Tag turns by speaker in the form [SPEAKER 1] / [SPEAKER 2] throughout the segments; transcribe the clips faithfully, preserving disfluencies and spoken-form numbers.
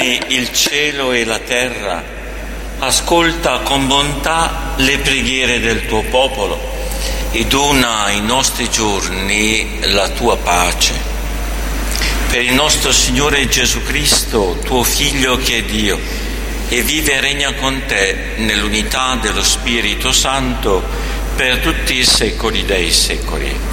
[SPEAKER 1] governi il cielo e la terra, ascolta con bontà le preghiere del tuo popolo e dona ai nostri giorni la tua pace. Per il nostro Signore Gesù Cristo, tuo Figlio che è Dio, e vive e regna con te nell'unità dello Spirito Santo per tutti i secoli dei secoli.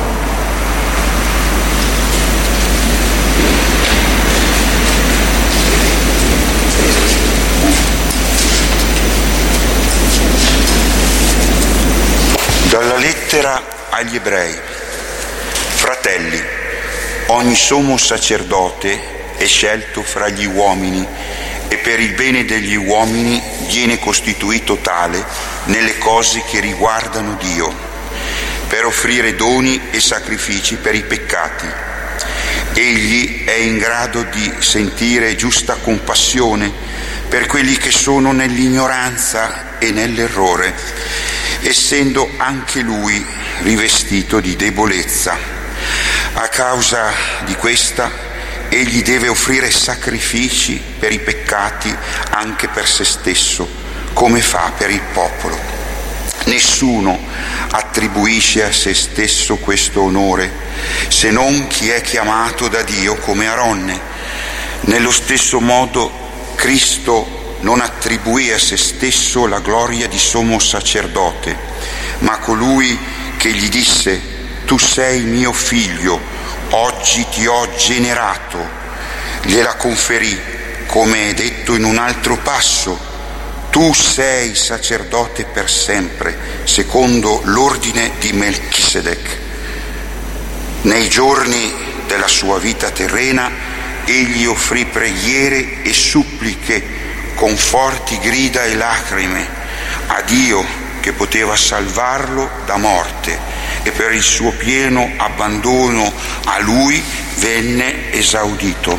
[SPEAKER 2] Dalla lettera agli Ebrei. Fratelli, ogni sommo sacerdote è scelto fra gli uomini e per il bene degli uomini viene costituito tale nelle cose che riguardano Dio, per offrire doni e sacrifici per i peccati. Egli è in grado di sentire giusta compassione per quelli che sono nell'ignoranza e nell'errore, essendo anche lui rivestito di debolezza. A causa di questa, egli deve offrire sacrifici per i peccati anche per se stesso, come fa per il popolo. Nessuno attribuisce a se stesso questo onore, se non chi è chiamato da Dio come Aronne. Nello stesso modo, Cristo non attribuì a se stesso la gloria di sommo sacerdote, ma colui che gli disse: tu sei mio figlio, oggi ti ho generato, gliela conferì, come è detto in un altro passo: tu sei sacerdote per sempre, secondo l'ordine di Melchisedec. Nei giorni della sua vita terrena, egli offrì preghiere e suppliche con forti grida e lacrime a Dio, che poteva salvarlo da morte, e per il suo pieno abbandono a lui venne esaudito.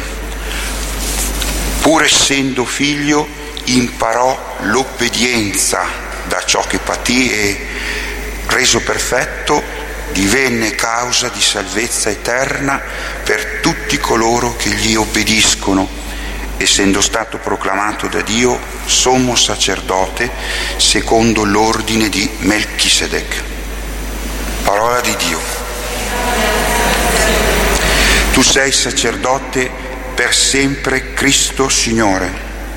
[SPEAKER 2] Pur essendo figlio, imparò l'obbedienza da ciò che patì e, reso perfetto, divenne causa di salvezza eterna per tutti coloro che gli obbediscono, essendo stato proclamato da Dio sommo sacerdote secondo l'ordine di Melchisedec. Parola di Dio. Tu sei sacerdote per sempre, Cristo Signore.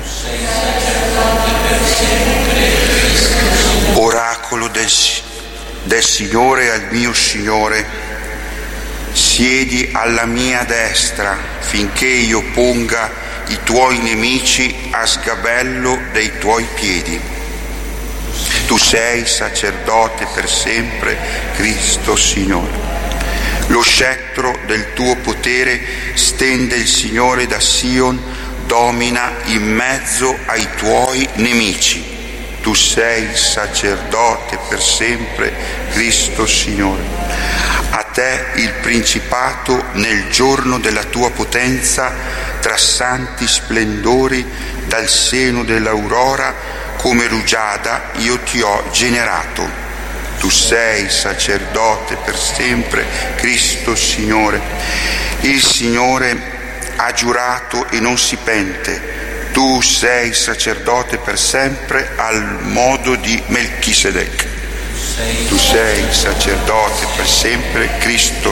[SPEAKER 2] Oracolo del, del Signore al mio Signore: siedi alla mia destra finché io ponga i tuoi nemici a sgabello dei tuoi piedi. Tu sei sacerdote per sempre, Cristo Signore. Lo scettro del tuo potere stende il Signore da Sion, domina in mezzo ai tuoi nemici. Tu sei sacerdote per sempre, Cristo Signore. A te il principato nel giorno della tua potenza, tra santi splendori, dal seno dell'aurora, come rugiada io ti ho generato. Tu sei sacerdote per sempre, Cristo Signore. Il Signore ha giurato e non si pente. Tu sei sacerdote per sempre al modo di Melchisedec. Tu sei sacerdote per sempre, Cristo.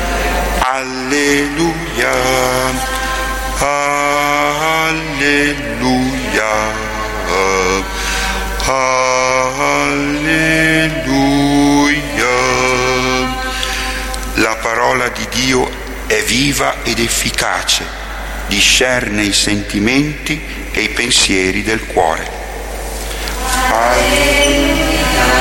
[SPEAKER 2] Alleluia, alleluia, alleluia. La parola di Dio è viva ed efficace, discerne i sentimenti e i pensieri del cuore. Alleluia.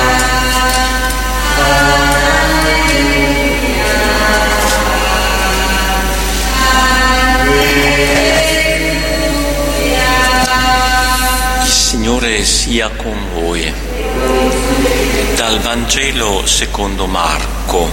[SPEAKER 1] Il Signore sia con voi. Dal Vangelo secondo Marco.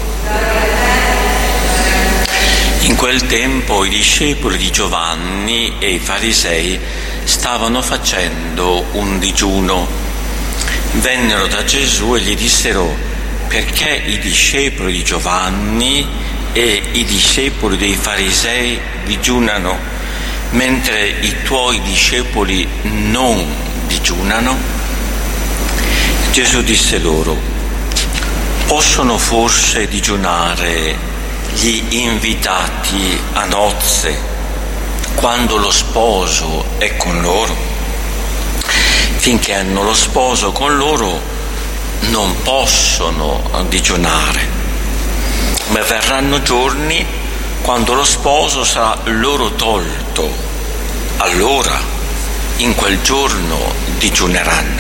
[SPEAKER 1] In quel tempo i discepoli di Giovanni e i farisei stavano facendo un digiuno. Vennero da Gesù e gli dissero: perché i discepoli di Giovanni e i discepoli dei farisei digiunano, mentre i tuoi discepoli non digiunano? Gesù disse loro: possono forse digiunare gli invitati a nozze quando lo sposo è con loro? Finché hanno lo sposo con loro non possono digiunare, ma verranno giorni quando lo sposo sarà loro tolto, allora in quel giorno digiuneranno.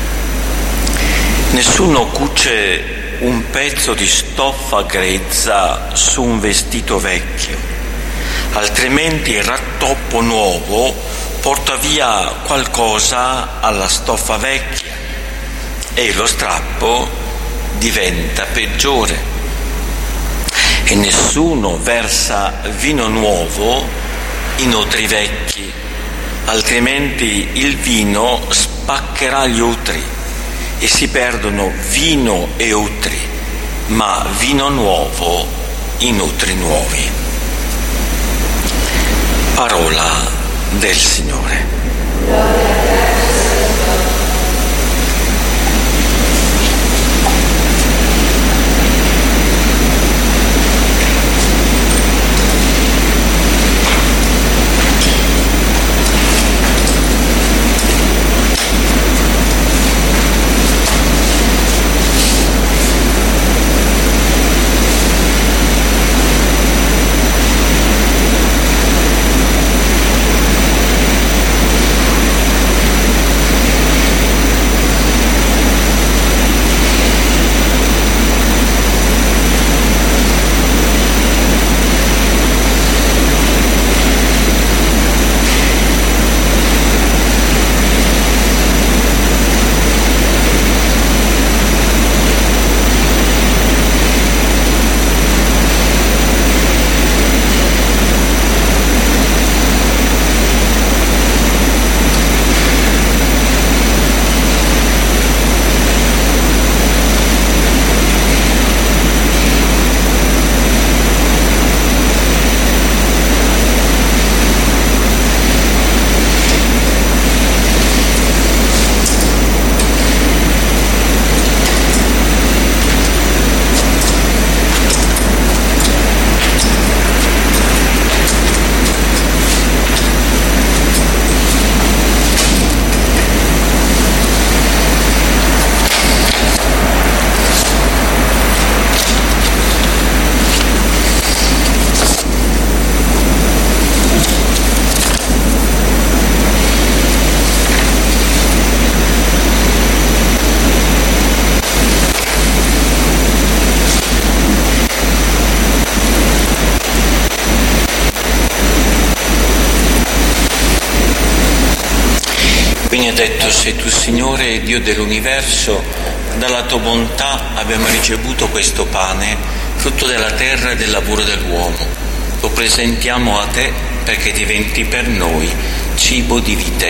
[SPEAKER 1] Nessuno cuce un pezzo di stoffa grezza su un vestito vecchio, altrimenti il rattoppo nuovo porta via qualcosa alla stoffa vecchia e lo strappo diventa peggiore. E nessuno versa vino nuovo in odri vecchi, altrimenti il vino spaccherà gli utri e si perdono vino e utri, ma vino nuovo in utri nuovi. Parola del Signore. Benedetto sei tu, Signore, Dio dell'universo, dalla tua bontà abbiamo ricevuto questo pane, frutto della terra e del lavoro dell'uomo. Lo presentiamo a te perché diventi per noi cibo di vita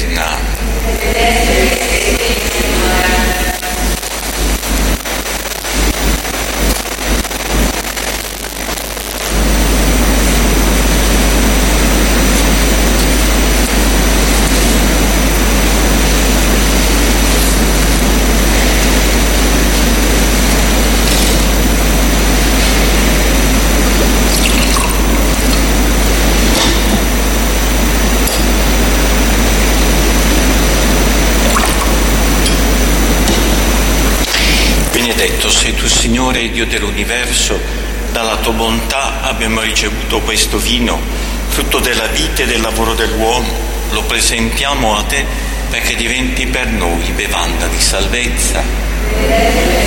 [SPEAKER 1] eterna. Benedetto sei tu, Signore, Dio dell'universo, dalla tua bontà abbiamo ricevuto questo vino, frutto della vita e del lavoro dell'uomo. Lo presentiamo a te perché diventi per noi bevanda di salvezza.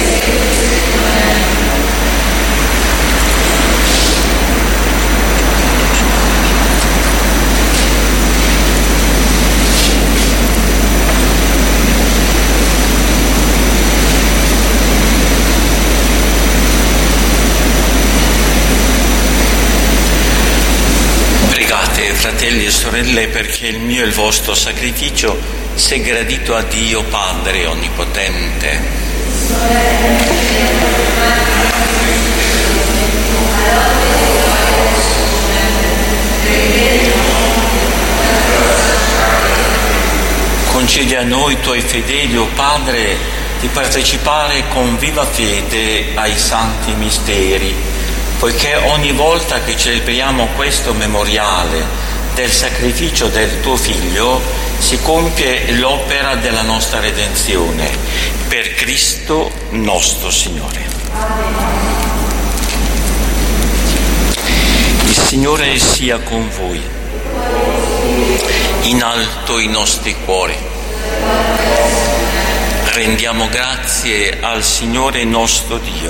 [SPEAKER 1] Fratelli e sorelle, perché il mio e il vostro sacrificio sia gradito a Dio Padre Onnipotente. a noi, tuoi fedeli, o Padre, di partecipare con viva fede ai santi misteri, poiché ogni volta che celebriamo questo memoriale del sacrificio del tuo Figlio si compie l'opera della nostra redenzione, per Cristo nostro Signore. Il Signore sia con voi. In alto i nostri cuori. Rendiamo grazie al Signore nostro Dio.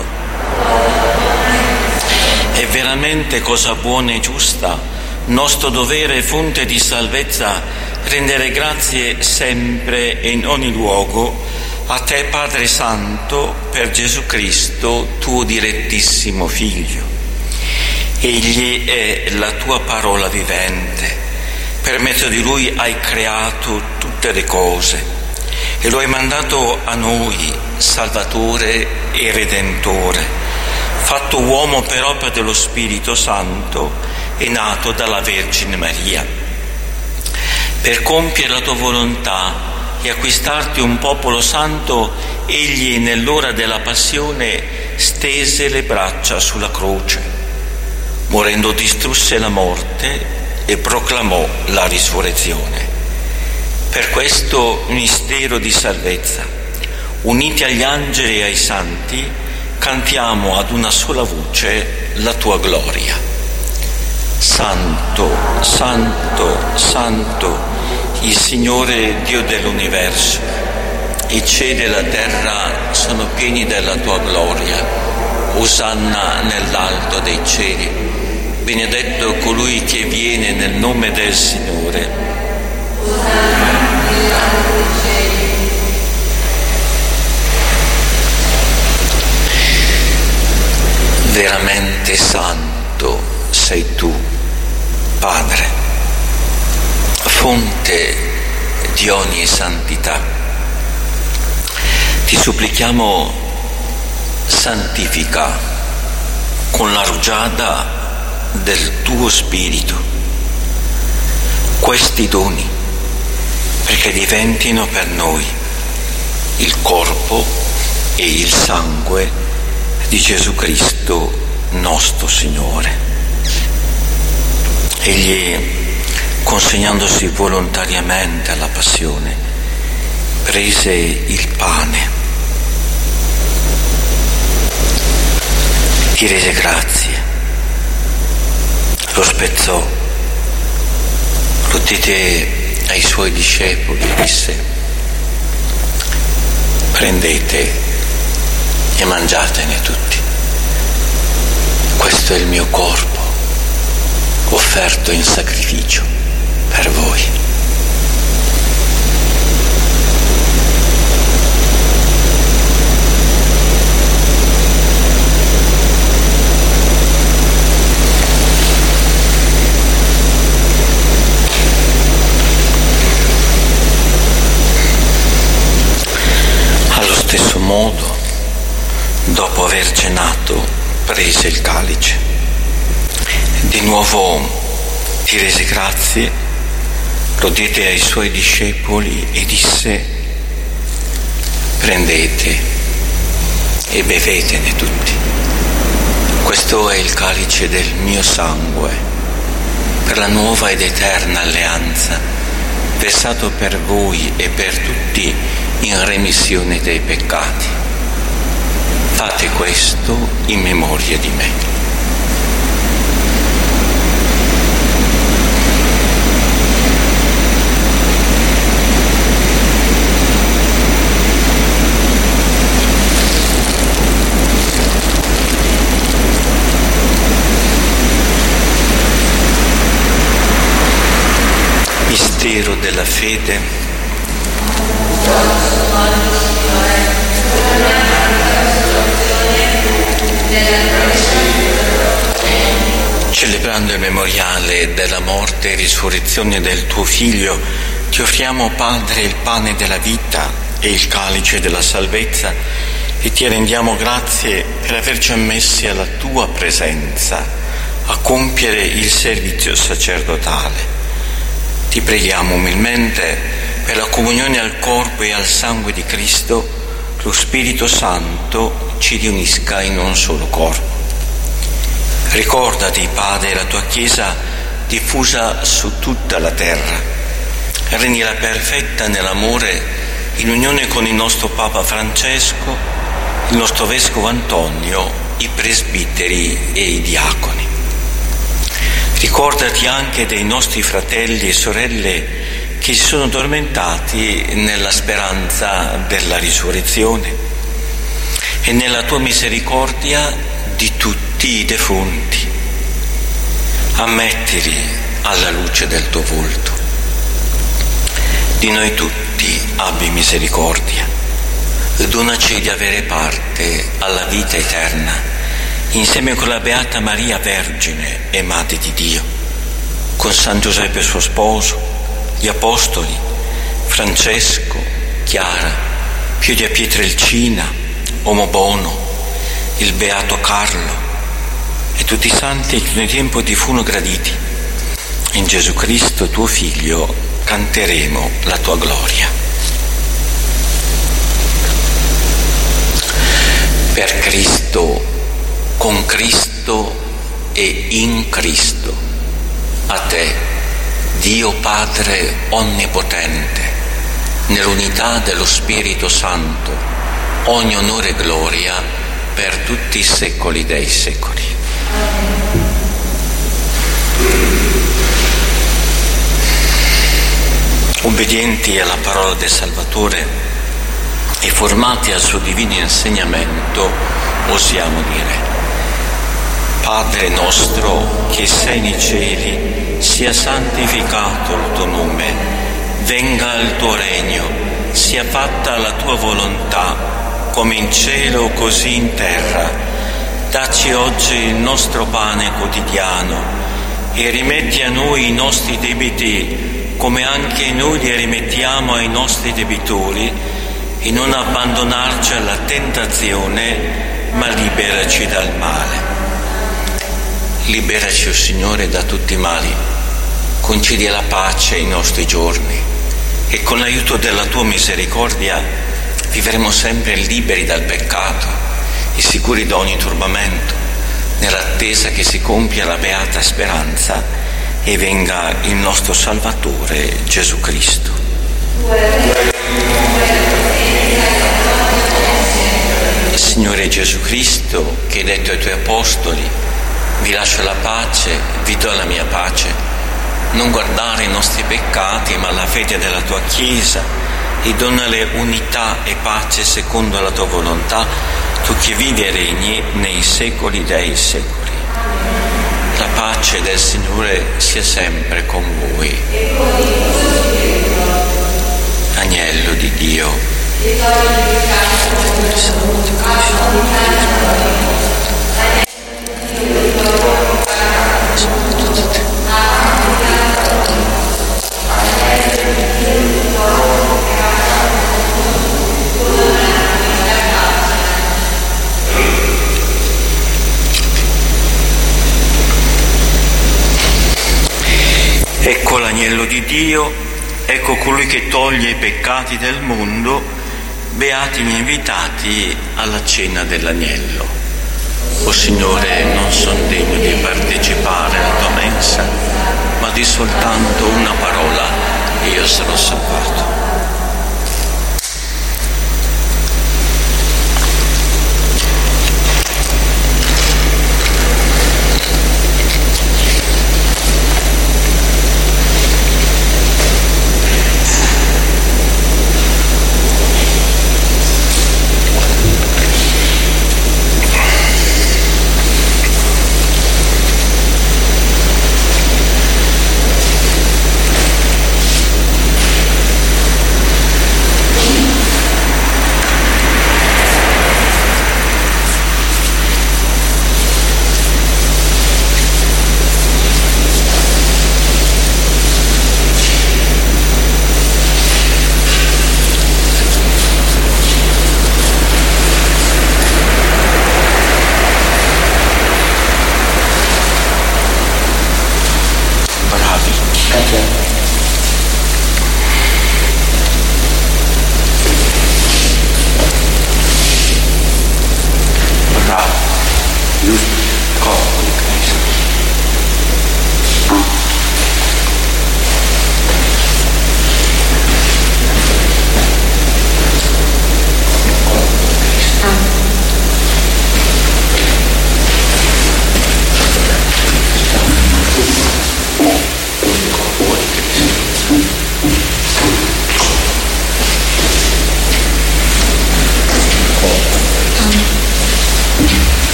[SPEAKER 1] È veramente cosa buona e giusta, nostro dovere e fonte di salvezza, rendere grazie sempre e in ogni luogo a te, Padre Santo, per Gesù Cristo, tuo direttissimo Figlio. Egli è la tua parola vivente. Per mezzo di Lui hai creato tutte le cose e lo hai mandato a noi, Salvatore e Redentore, fatto uomo per opera dello Spirito Santo e nato dalla Vergine Maria. Per compiere la tua volontà e acquistarti un popolo santo, egli nell'ora della passione stese le braccia sulla croce, morendo distrusse la morte e proclamò la risurrezione. Per questo mistero di salvezza, uniti agli angeli e ai santi, cantiamo ad una sola voce la tua gloria. Santo, Santo, Santo, il Signore Dio dell'universo, i cieli e la terra sono pieni della tua gloria. Osanna nell'alto dei cieli. Benedetto colui che viene nel nome del Signore. Veramente santo sei tu, Padre, fonte di ogni santità. Ti supplichiamo, santifica con la rugiada del tuo Spirito questi doni, perché diventino per noi il corpo e il sangue di Gesù Cristo nostro Signore. Egli, consegnandosi volontariamente alla passione, prese il pane, ti rese grazie, lo spezzò, lo diede ai suoi discepoli e disse: prendete e mangiatene tutti, questo è il mio corpo offerto in sacrificio per voi. Allo stesso modo, dopo aver cenato, prese il calice. Di nuovo ti rese grazie, lo diede ai suoi discepoli e disse: prendete e bevetene tutti. Questo è il calice del mio sangue, per la nuova ed eterna alleanza, versato per voi e per tutti in remissione dei peccati. Fate questo in memoria di me. Mistero della fede. Celebrando il memoriale della morte e risurrezione del tuo Figlio, ti offriamo, Padre, il pane della vita e il calice della salvezza, e ti rendiamo grazie per averci ammessi alla tua presenza a compiere il servizio sacerdotale. Ti preghiamo umilmente per la comunione al corpo e al sangue di Cristo, lo Spirito Santo ci riunisca in un solo corpo. Ricordati, Padre, la tua Chiesa diffusa su tutta la terra. Rendila perfetta nell'amore, in unione con il nostro Papa Francesco, il nostro Vescovo Antonio, i presbiteri e i diaconi. Ricordati anche dei nostri fratelli e sorelle che si sono addormentati nella speranza della risurrezione e nella tua misericordia di tutti i defunti. Ammettili alla luce del tuo volto. Di noi tutti abbi misericordia e donaci di avere parte alla vita eterna insieme con la Beata Maria Vergine e Madre di Dio, con San Giuseppe suo sposo, gli Apostoli, Francesco, Chiara, Pio di Pietrelcina, Uomo Bono, il Beato Carlo e tutti i santi che nel tempo ti furono graditi. In Gesù Cristo, tuo Figlio, canteremo la tua gloria. Per Cristo, con Cristo e in Cristo, a te, Dio Padre Onnipotente, nell'unità dello Spirito Santo, ogni onore e gloria per tutti i secoli dei secoli. Obbedienti alla parola del Salvatore e formati al suo divino insegnamento, osiamo dire: Padre nostro che sei nei cieli, sia santificato il tuo nome, venga il tuo regno, sia fatta la tua volontà, come in cielo così in terra. Dacci oggi il nostro pane quotidiano e rimetti a noi i nostri debiti, come anche noi li rimettiamo ai nostri debitori, e non abbandonarci alla tentazione, ma liberaci dal male. Liberaci, o Signore, da tutti i mali, concedi la pace ai nostri giorni e con l'aiuto della tua misericordia vivremo sempre liberi dal peccato e sicuri da ogni turbamento, nell'attesa che si compia la beata speranza e venga il nostro Salvatore Gesù Cristo. Signore Gesù Cristo, che hai detto ai tuoi apostoli: vi lascio la pace, vi do la mia pace, non guardare i nostri peccati ma la fede della tua Chiesa, e donale unità e pace secondo la tua volontà, tu che vivi e regni nei secoli dei secoli. La pace del Signore sia sempre con voi. Agnello di Dio, ecco l'agnello di Dio, ecco colui che toglie i peccati del mondo. Beati gli invitati alla cena dell'agnello. O Signore, non sono degno di partecipare alla tua mensa, ma di soltanto una parola e io sarò salvato.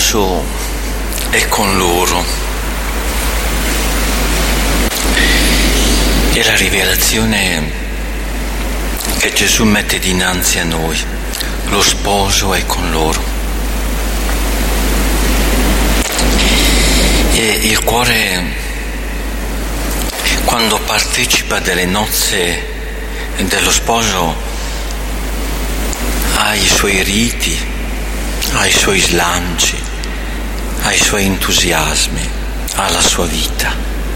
[SPEAKER 1] sposo è con loro. È la rivelazione che Gesù mette dinanzi a noi. Lo sposo è con loro. E il cuore, quando partecipa delle nozze dello sposo, ha i suoi riti, ha i suoi slanci, ha i suoi entusiasmi, ha la sua vita.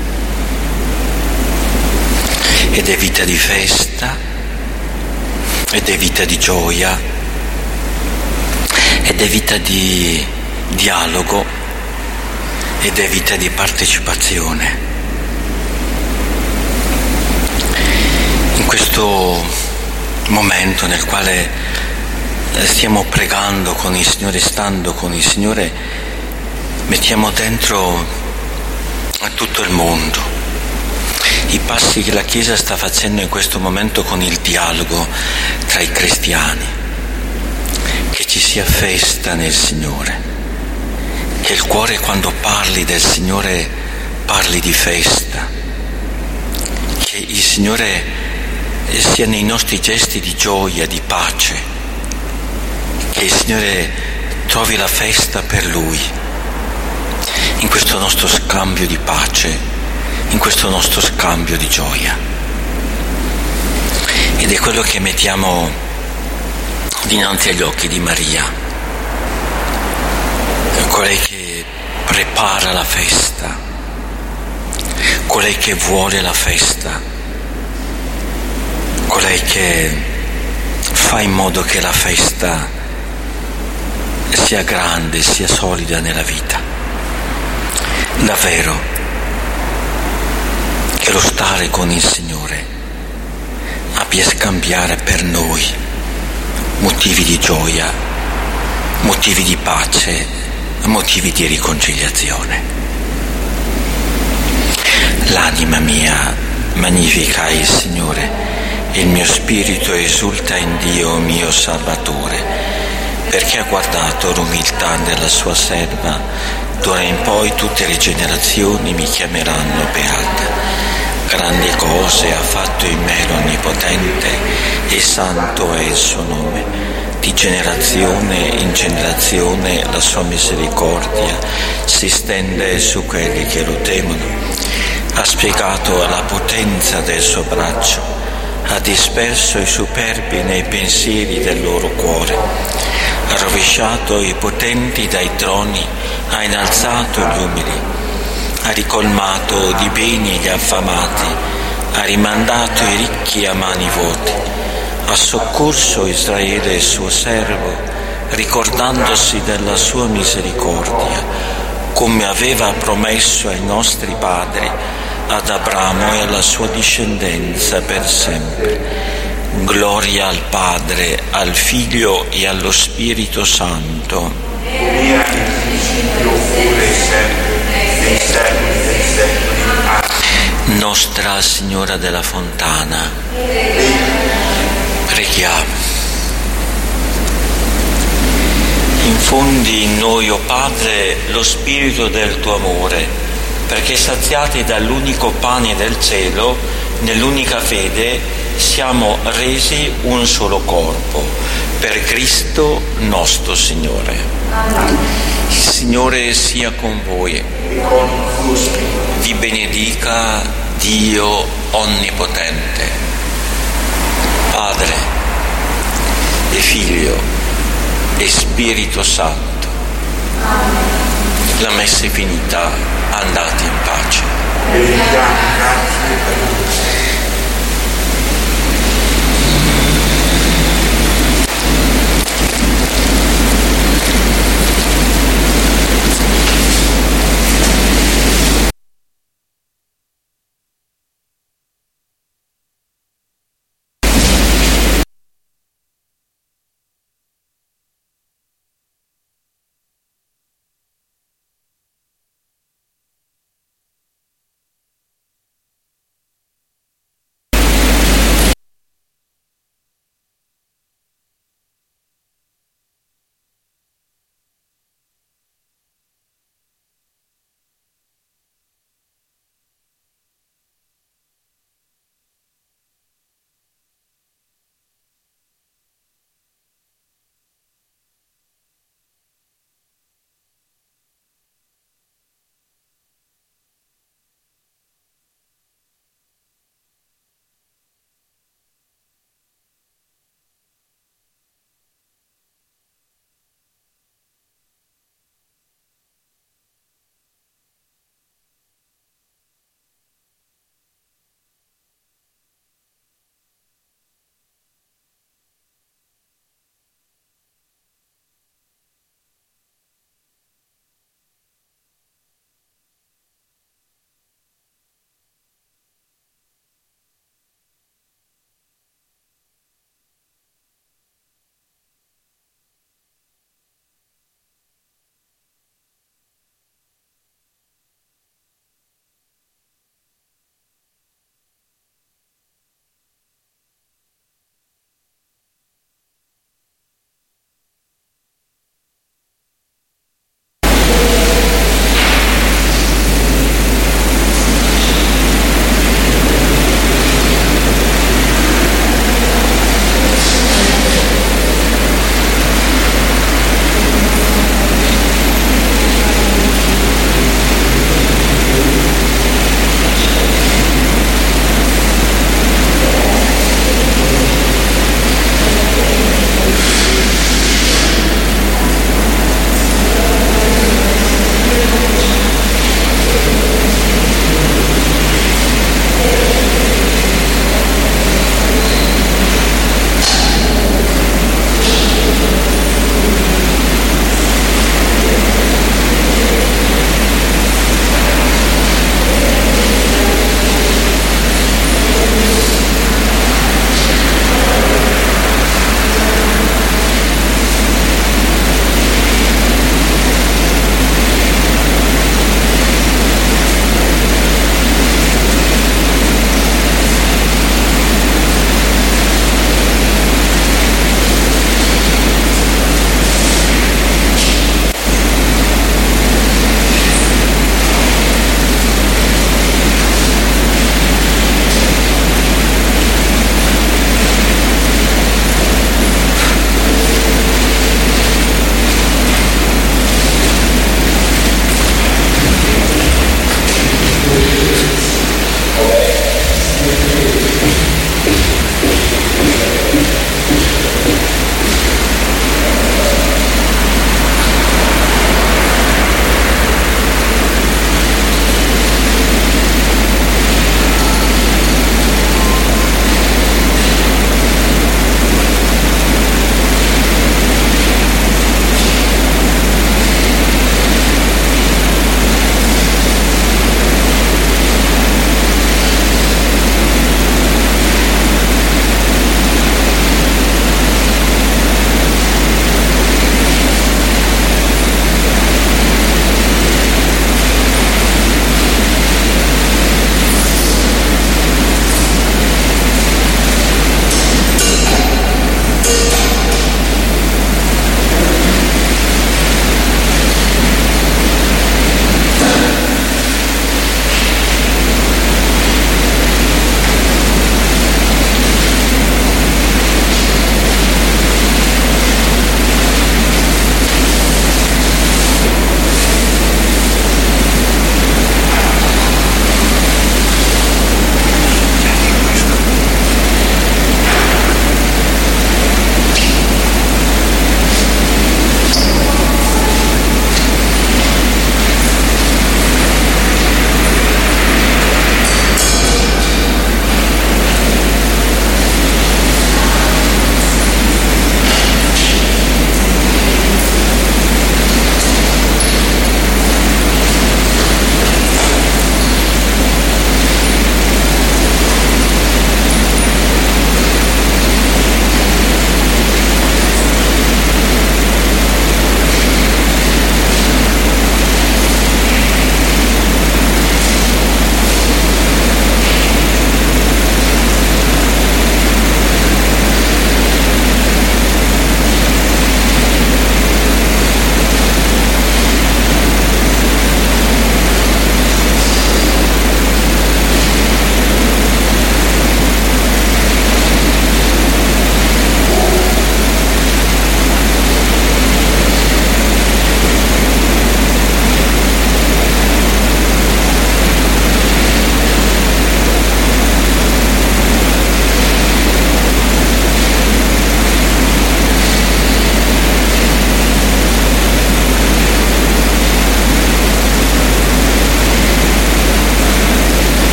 [SPEAKER 1] Ed è vita di festa, ed è vita di gioia, ed è vita di dialogo, ed è vita di partecipazione. In questo momento nel quale stiamo pregando con il Signore, stando con il Signore, mettiamo dentro a tutto il mondo i passi che la Chiesa sta facendo in questo momento con il dialogo tra i cristiani, che ci sia festa nel Signore, che il cuore quando parli del Signore parli di festa, che il Signore sia nei nostri gesti di gioia, di pace, che il Signore trovi la festa per Lui, in questo nostro scambio di pace, in questo nostro scambio di gioia. Ed è quello che mettiamo dinanzi agli occhi di Maria, colei che prepara la festa, colei che vuole la festa, colei che fa in modo che la festa sia grande, sia solida nella vita. Davvero, che lo stare con il Signore abbia a scambiare per noi motivi di gioia, motivi di pace, motivi di riconciliazione. L'anima mia magnifica il Signore, e il mio spirito esulta in Dio mio Salvatore, perché ha guardato l'umiltà della sua serva. D'ora in poi tutte le generazioni mi chiameranno beata. Grandi cose ha fatto in me l'Onnipotente, e santo è il suo nome. Di generazione in generazione la sua misericordia si stende su quelli che lo temono. Ha spiegato la potenza del suo braccio, ha disperso i superbi nei pensieri del loro cuore, ha rovesciato i potenti dai troni, ha innalzato gli umili, ha ricolmato di beni gli affamati, ha rimandato i ricchi a mani vuote, ha soccorso Israele il suo servo, ricordandosi della sua misericordia, come aveva promesso ai nostri padri, ad Abramo e alla sua discendenza per sempre. Gloria al Padre, al Figlio e allo Spirito Santo.
[SPEAKER 2] Ora in principio, ora e sempre, nei secoli dei secoli. Amen.
[SPEAKER 1] Nostra Signora della Fontana, preghiamo. Infondi in noi, o Padre, lo spirito del tuo amore, perché saziati dall'unico pane del cielo, nell'unica fede, siamo resi un solo corpo, per Cristo nostro Signore. Il Signore sia con voi. Vi benedica Dio Onnipotente, Padre e Figlio e Spirito Santo. La messa è finita, andate in pace.